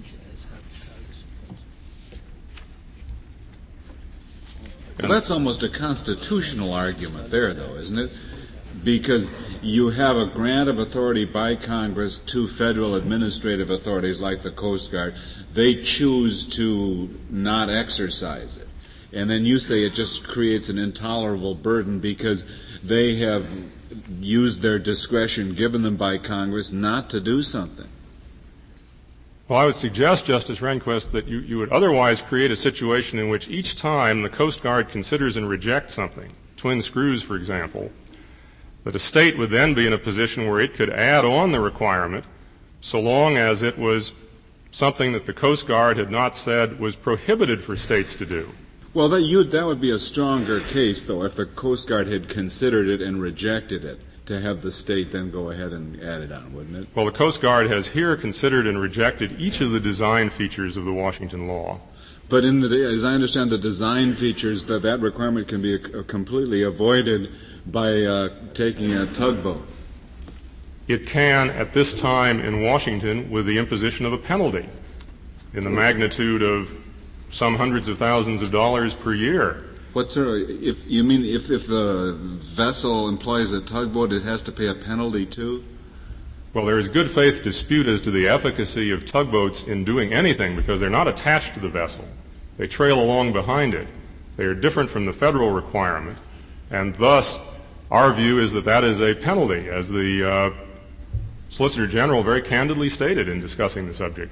Well, that's almost a constitutional argument there, though, isn't it? Because you have a grant of authority by Congress to federal administrative authorities like the Coast Guard. They choose to not exercise it. And then you say it just creates an intolerable burden because they have used their discretion given them by Congress not to do something. Well, I would suggest, Justice Rehnquist, that you would otherwise create a situation in which each time the Coast Guard considers and rejects something, twin screws, for example, that a state would then be in a position where it could add on the requirement so long as it was something that the Coast Guard had not said was prohibited for states to do. Well, that would be a stronger case, though, if the Coast Guard had considered it and rejected it, to have the state then go ahead and add it on, wouldn't it? Well, the Coast Guard has here considered and rejected each of the design features of the Washington law. But as I understand the design features, that requirement can be completely avoided by taking a tugboat. It can, at this time in Washington, with the imposition of a penalty in the magnitude of some hundreds of thousands of dollars per year. If the vessel employs a tugboat, it has to pay a penalty too? Well, there is good faith dispute as to the efficacy of tugboats in doing anything because they're not attached to the vessel. They trail along behind it. They are different from the federal requirement, and thus our view is that is a penalty, as the Solicitor General very candidly stated in discussing the subject.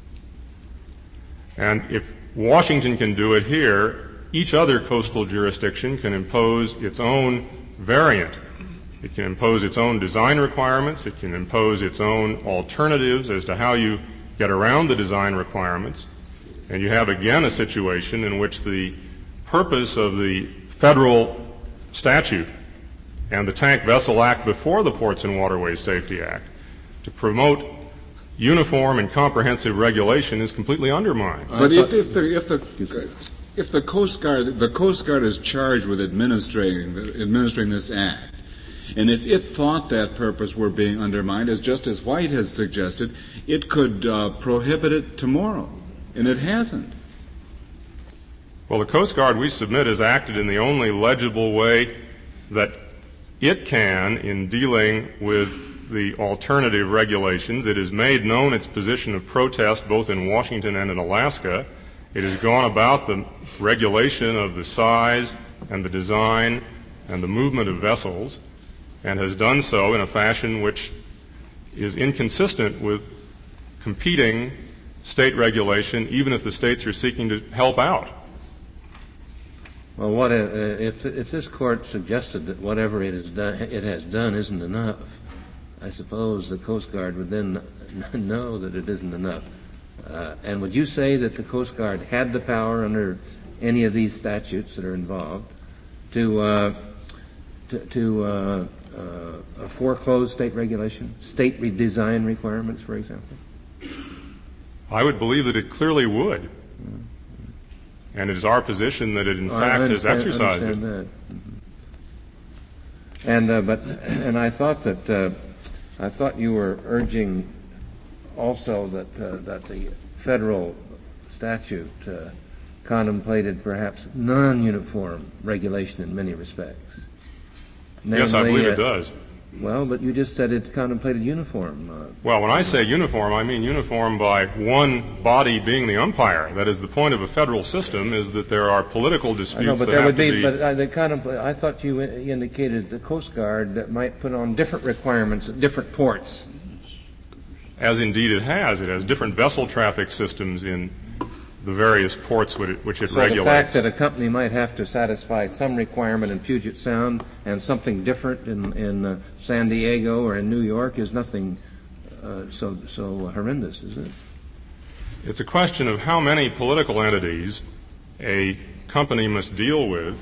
And if Washington can do it here, each other coastal jurisdiction can impose its own variant. It can impose its own design requirements. It can impose its own alternatives as to how you get around the design requirements. And you have again a situation in which the purpose of the federal statute and the Tank Vessel Act before the Ports and Waterways Safety Act to promote uniform and comprehensive regulation is completely undermined. But if the Coast Guard is charged with administering this act, And if it thought that purpose were being undermined, as Justice White has suggested, it could prohibit it tomorrow. And it hasn't. Well, the Coast Guard, we submit, has acted in the only legible way that it can in dealing with the alternative regulations. It has made known its position of protest both in Washington and in Alaska. It has gone about the regulation of the size and the design and the movement of vessels, and has done so in a fashion which is inconsistent with competing state regulation, even if the states are seeking to help out. Well, what if this court suggested that whatever it has done isn't enough? I suppose the Coast Guard would then know that it isn't enough. And would you say that the Coast Guard had the power under any of these statutes that are involved to foreclose state regulation, state design requirements, for example? I would believe that it clearly would. And it is our position that it, in fact, has exercised it. That. Mm-hmm. And I thought you were urging also that the federal statute contemplated perhaps non-uniform regulation in many respects. Yes, I believe it does. Well, but you just said it contemplated uniform. Well, when I say uniform, I mean uniform by one body being the umpire. That is, the point of a federal system is that there are political disputes. I know, but that there have would to be. But I thought you indicated the Coast Guard that might put on different requirements at different ports. As indeed it has. It has different vessel traffic systems in the various ports which it regulates. So the fact that a company might have to satisfy some requirement in Puget Sound and something different in San Diego or in New York is nothing so horrendous, is it? It's a question of how many political entities a company must deal with,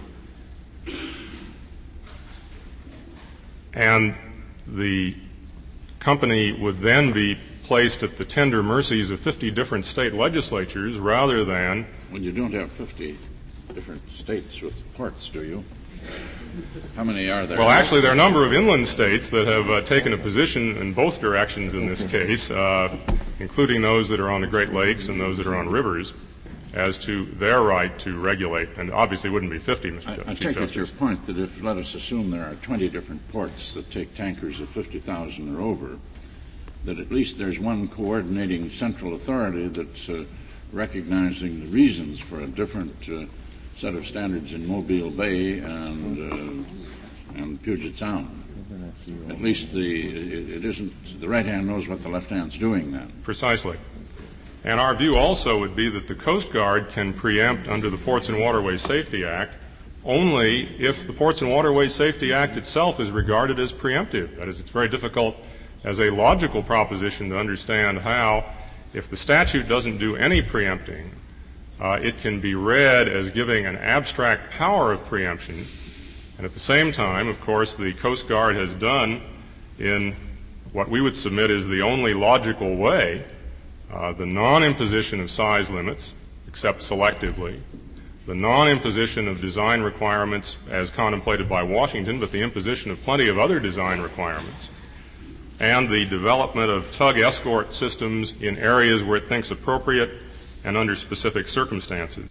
and the company would then be placed at the tender mercies of 50 different state legislatures rather than... Well, you don't have 50 different states with ports, do you? How many are there? Well, actually, there are a number of inland states that have taken a position in both directions in this case, including those that are on the Great Lakes and those that are on rivers, as to their right to regulate. And obviously it wouldn't be 50, Mr. Chief Justice. I take it your point that if, let us assume there are 20 different ports that take tankers of 50,000 or over, that at least there's one coordinating central authority that's recognizing the reasons for a different set of standards in Mobile Bay and Puget Sound. At least it isn't the right hand knows what the left hand's doing then. Precisely. And our view also would be that the Coast Guard can preempt under the Ports and Waterways Safety Act only if the Ports and Waterways Safety Act itself is regarded as preemptive. That is, it's very difficult as a logical proposition to understand how, if the statute doesn't do any preempting, it can be read as giving an abstract power of preemption. And at the same time, of course, the Coast Guard has done in what we would submit is the only logical way, the non-imposition of size limits, except selectively, the non-imposition of design requirements as contemplated by Washington, but the imposition of plenty of other design requirements, and the development of tug escort systems in areas where it thinks appropriate and under specific circumstances.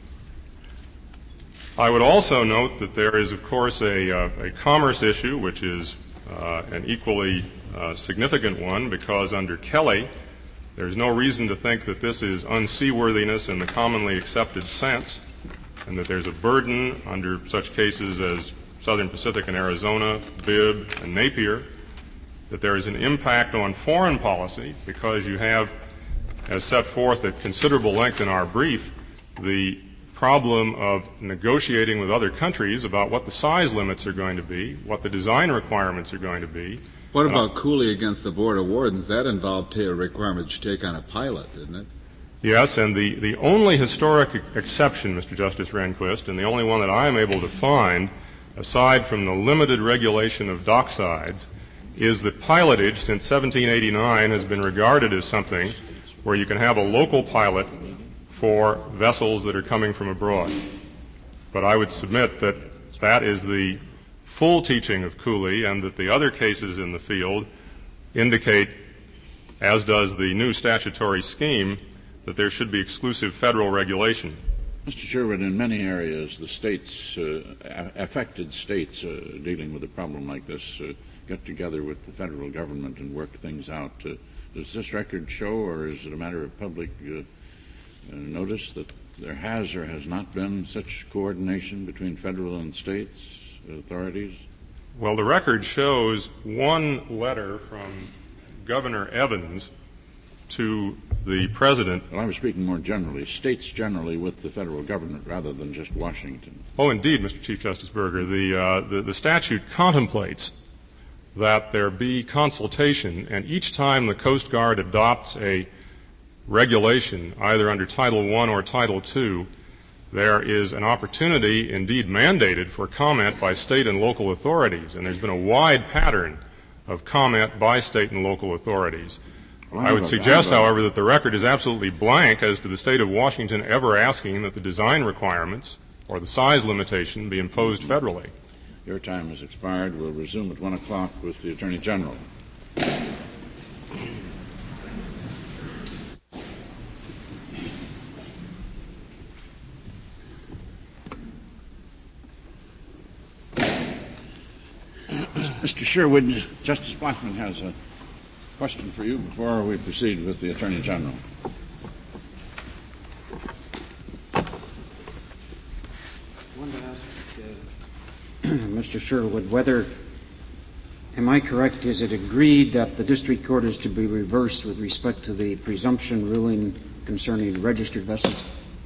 I would also note that there is, of course, a commerce issue, which is an equally significant one, because under Kelly, there's no reason to think that this is unseaworthiness in the commonly accepted sense, and that there's a burden under such cases as Southern Pacific and Arizona, Bibb, and Napier, that there is an impact on foreign policy because you have, as set forth at considerable length in our brief, the problem of negotiating with other countries about what the size limits are going to be, what the design requirements are going to be. What about Cooley against the Board of Wardens? That involved a requirement to take on a pilot, didn't it? Yes, and the only historic exception, Mr. Justice Rehnquist, and the only one that I am able to find, aside from the limited regulation of docksides, is that pilotage since 1789 has been regarded as something where you can have a local pilot for vessels that are coming from abroad. But I would submit that that is the full teaching of Cooley, and that the other cases in the field indicate, as does the new statutory scheme, that there should be exclusive federal regulation. Mr. Sherwood, in many areas, the states, affected states dealing with a problem like this, get together with the federal government and work things out. Does this record show, or is it a matter of public notice, that there has or has not been such coordination between federal and states authorities? Well, the record shows one letter from Governor Evans to the President. Well, I was speaking more generally, states generally with the federal government rather than just Washington. Oh, indeed, Mr. Chief Justice Berger. The statute contemplates that there be consultation, and each time the Coast Guard adopts a regulation, either under Title I or Title II, there is an opportunity, indeed mandated, for comment by state and local authorities, and there's been a wide pattern of comment by state and local authorities. I would suggest, however, that the record is absolutely blank as to the state of Washington ever asking that the design requirements or the size limitation be imposed federally. Your time has expired. We'll resume at 1 o'clock with the Attorney General. Mr. Sherwood, Justice Blackmun has a question for you before we proceed with the Attorney General. I wanted to ask Mr. Sherwood whether, am I correct, is it agreed that the district court is to be reversed with respect to the presumption ruling concerning registered vessels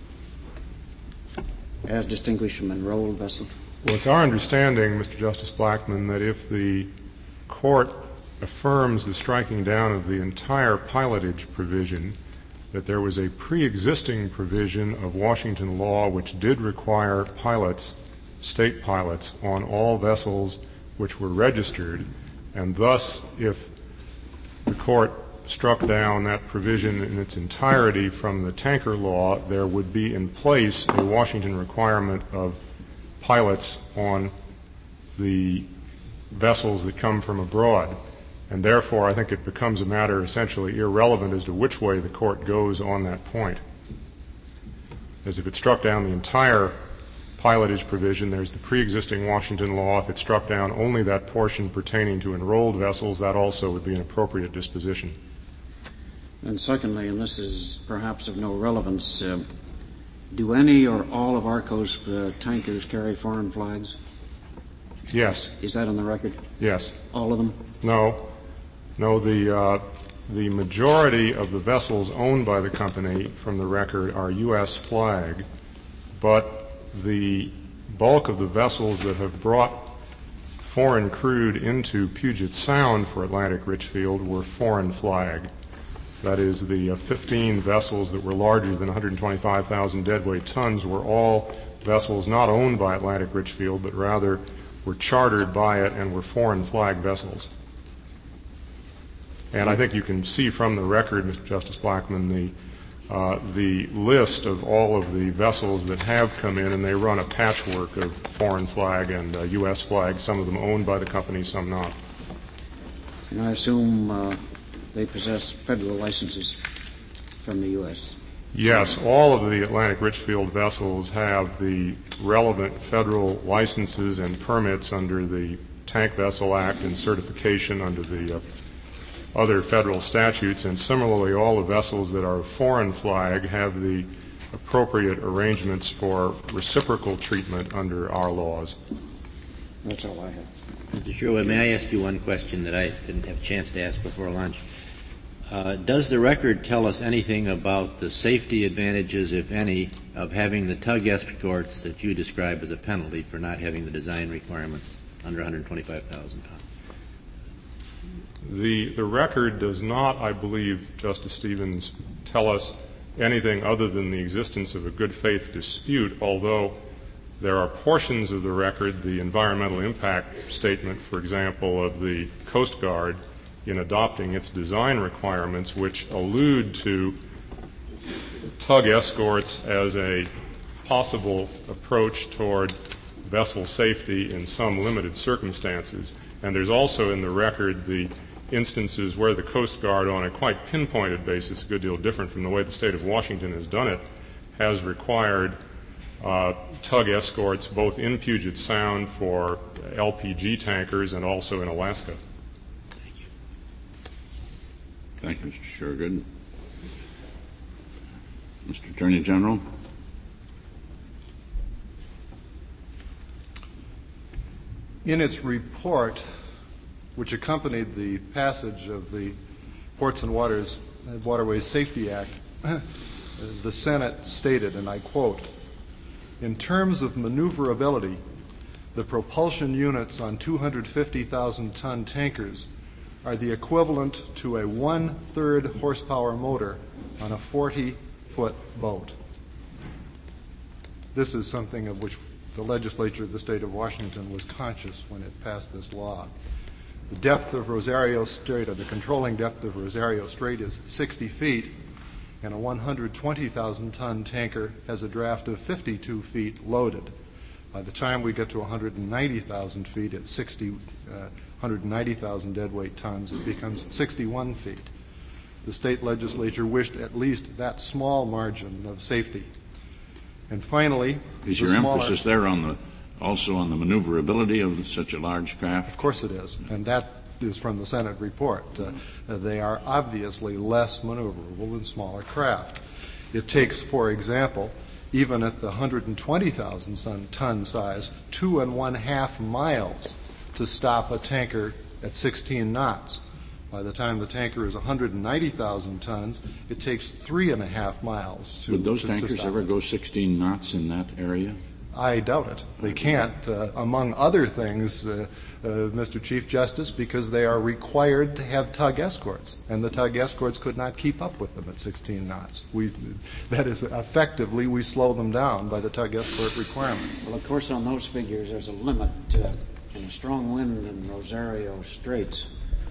as distinguished from enrolled vessels? Well, it's our understanding, Mr. Justice Blackmun, that if the court affirms the striking down of the entire pilotage provision, that there was a pre-existing provision of Washington law which did require pilots, state pilots, on all vessels which were registered, and thus if the court struck down that provision in its entirety from the tanker law, there would be in place a Washington requirement of pilots on the vessels that come from abroad. And therefore, I think it becomes a matter essentially irrelevant as to which way the court goes on that point. As if it struck down the entire pilotage provision, there's the pre-existing Washington law. If it struck down only that portion pertaining to enrolled vessels, that also would be an appropriate disposition. And secondly, and this is perhaps of no relevance, do any or all of ARCO's tankers carry foreign flags? Yes. Is that on the record? Yes. All of them? No, the majority of the vessels owned by the company from the record are U.S. flag, but the bulk of the vessels that have brought foreign crude into Puget Sound for Atlantic Richfield were foreign flag. That is, the 15 vessels that were larger than 125,000 deadweight tons were all vessels not owned by Atlantic Richfield, but rather were chartered by it and were foreign flag vessels. And I think you can see from the record, Mr. Justice Blackmun, the list of all of the vessels that have come in, and they run a patchwork of foreign flag and U.S. flag, some of them owned by the company, some not. And I assume they possess federal licenses from the U.S.? Yes, all of the Atlantic Richfield vessels have the relevant federal licenses and permits under the Tank Vessel Act and certification under the other federal statutes, and similarly all the vessels that are foreign flag have the appropriate arrangements for reciprocal treatment under our laws. That's all I have. Mr. Sherwood, may I ask you one question that I didn't have a chance to ask before lunch? Does the record tell us anything about the safety advantages, if any, of having the tug escorts that you describe as a penalty for not having the design requirements under 125,000 pounds? The record does not, I believe, Justice Stevens, tell us anything other than the existence of a good faith dispute, although there are portions of the record, the environmental impact statement, for example, of the Coast Guard in adopting its design requirements, which allude to tug escorts as a possible approach toward vessel safety in some limited circumstances. And there's also in the record the instances where the Coast Guard, on a quite pinpointed basis, a good deal different from the way the state of Washington has done it, has required tug escorts both in Puget Sound for LPG tankers and also in Alaska. Thank you, Mr. Shergood. Mr. Attorney General. In its report, which accompanied the passage of the Ports and Waterways Safety Act, the Senate stated, and I quote, "In terms of maneuverability, the propulsion units on 250,000-ton tankers are the equivalent to a 1/3 horsepower motor on a 40-foot boat." This is something of which the legislature of the state of Washington was conscious when it passed this law. The depth of Rosario Strait, or the controlling depth of Rosario Strait, is 60 feet, and a 120,000-ton tanker has a draft of 52 feet loaded. By the time we get to 190,000 feet, at 190,000 deadweight tons, it becomes 61 feet. The state legislature wished at least that small margin of safety. And finally, is your emphasis there also on the maneuverability of such a large craft? Of course it is, and that is from the Senate report. They are obviously less maneuverable than smaller craft. It takes, for example, even at the 120,000-ton size, 2.5 miles to stop a tanker at 16 knots. By the time the tanker is 190,000 tons, it takes 3.5 miles to. Would those tankers stop ever it. go 16 knots in that area? I doubt it. They can't, among other things, Mr. Chief Justice, because they are required to have tug escorts, and the tug escorts could not keep up with them at 16 knots. That is, effectively, we slow them down by the tug escort requirement. Well, of course, on those figures, there's a limit. In a strong wind in Rosario Straits,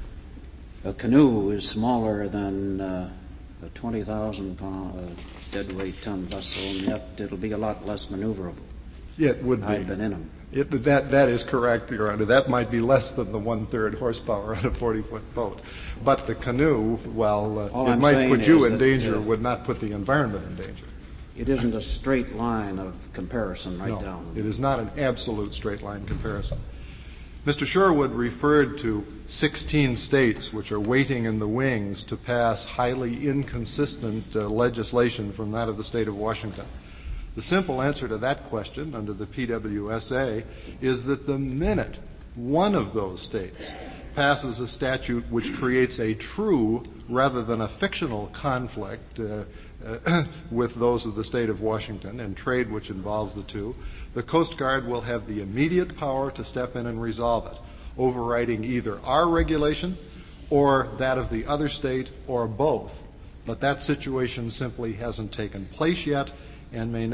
a canoe is smaller than a 20,000-pound deadweight ton vessel, and yet it'll be a lot less maneuverable. It would be. I've been in them. That is correct, Your Honor. That might be less than the 1/3 horsepower on a 40-foot boat. But the canoe, while it might put you in danger, would not put the environment in danger. It isn't a straight line of comparison right down. It is not an absolute straight line comparison. Mr. Sherwood referred to 16 states which are waiting in the wings to pass highly inconsistent legislation from that of the state of Washington. The simple answer to that question under the PWSA is that the minute one of those states passes a statute which creates a true rather than a fictional conflict with those of the state of Washington and trade which involves the two, the Coast Guard will have the immediate power to step in and resolve it, overriding either our regulation or that of the other state or both. But that situation simply hasn't taken place yet and may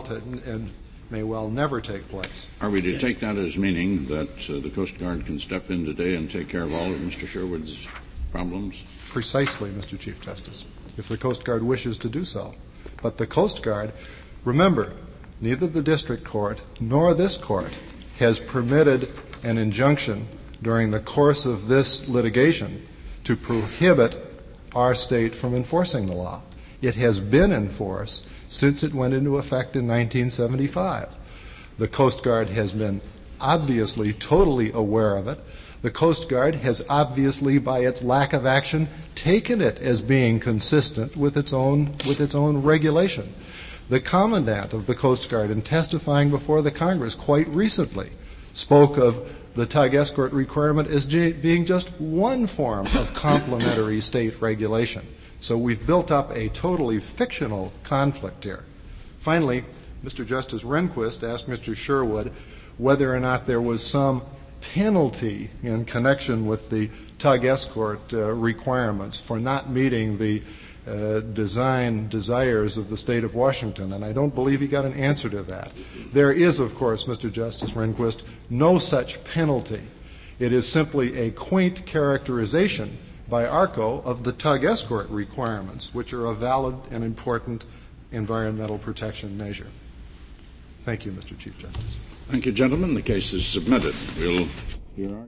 well never take place. Are we to take that as meaning that the Coast Guard can step in today and take care of all of Mr. Sherwood's problems? Precisely, Mr. Chief Justice, if the Coast Guard wishes to do so. But the Coast Guard, remember, neither the district court nor this court has permitted an injunction during the course of this litigation to prohibit our state from enforcing the law. It has been in force since it went into effect in 1975. The Coast Guard has been obviously totally aware of it. The Coast Guard has obviously, by its lack of action, taken it as being consistent with its own regulation. The Commandant of the Coast Guard, in testifying before the Congress quite recently, spoke of the tug escort requirement as being just one form of complementary state regulation. So we've built up a totally fictional conflict here. Finally, Mr. Justice Rehnquist asked Mr. Sherwood whether or not there was some penalty in connection with the tug escort requirements for not meeting the design desires of the state of Washington, and I don't believe he got an answer to that. There is, of course, Mr. Justice Rehnquist, no such penalty. It is simply a quaint characterization by ARCO of the tug escort requirements, which are a valid and important environmental protection measure. Thank you, Mr. Chief Justice. Thank you, gentlemen. The case is submitted. We'll hear our